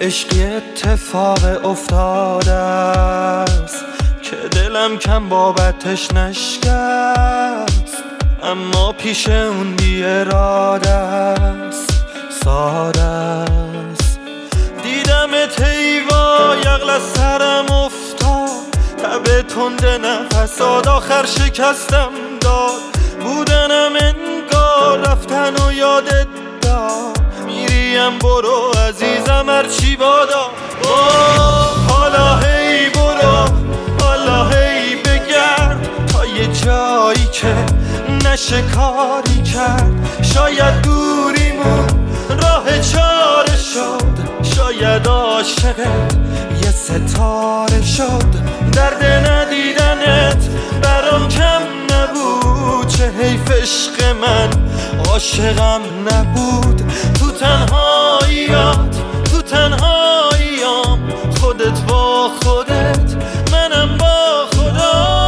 عشقی اتفاق افتاده است که دلم کم بابتش نشکست، اما پیش اون بی اراده است، ساده است. دیدمت ایوا یغل از سرم افتاد، تب تند نفسات آخر شکستم داد. بودنم انگار رفتن و یادت داد، میریم برو عزیزم هرچی بادا. حالا هی برو، حالا هی بگرد تا یه جایی که نشه کاری کرد. شاید دوریمون راه چاره شد، شاید عاشقت یه ستاره شد. درد ندیدنت برام کم نبود، چه حیف عشق من عاشقم نبود. تو تنهاییات، تو تنهاییام، خودت با خودت، منم با خدا.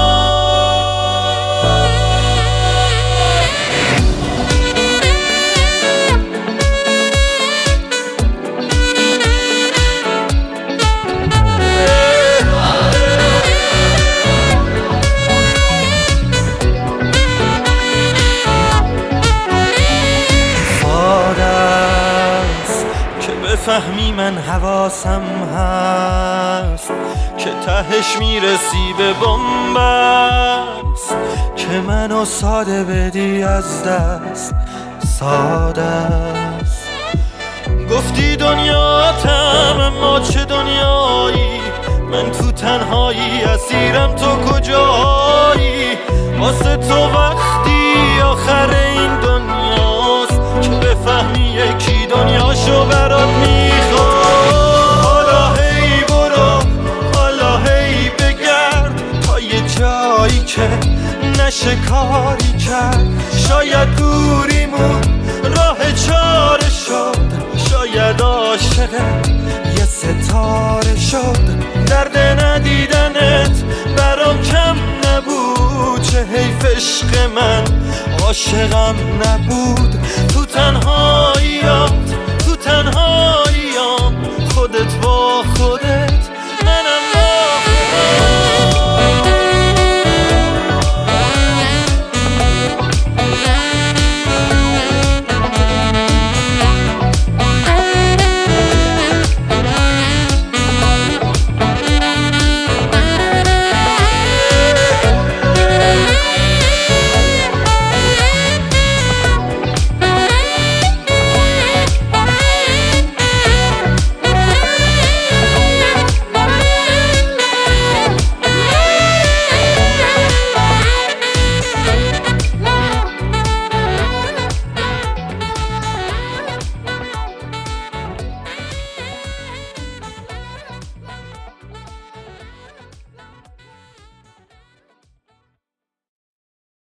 فهمی من حواسم هست که تهش میرسی به بنبست، که منو ساده بدی از دست، ساده است. گفتی دنیاتم اما چه دنیایی، من تو تنهایی اسیرم، تو کجایی؟ واسه تو وقتی آخر این دنیاست که بفهمی یکی دنیاشو برات میخواد. حالا هی برو، حالا هی بگرد تا یه جایی که نشه کاری کرد. شاید دوریمون راه چاره شد، شاید عاشقت یه ستاره شد. درد ندیدنت برام کم نبود، چه حیف عشق من عاشقم نبود. تو تنهاییات، تو تنهاییام، خودت با خودت.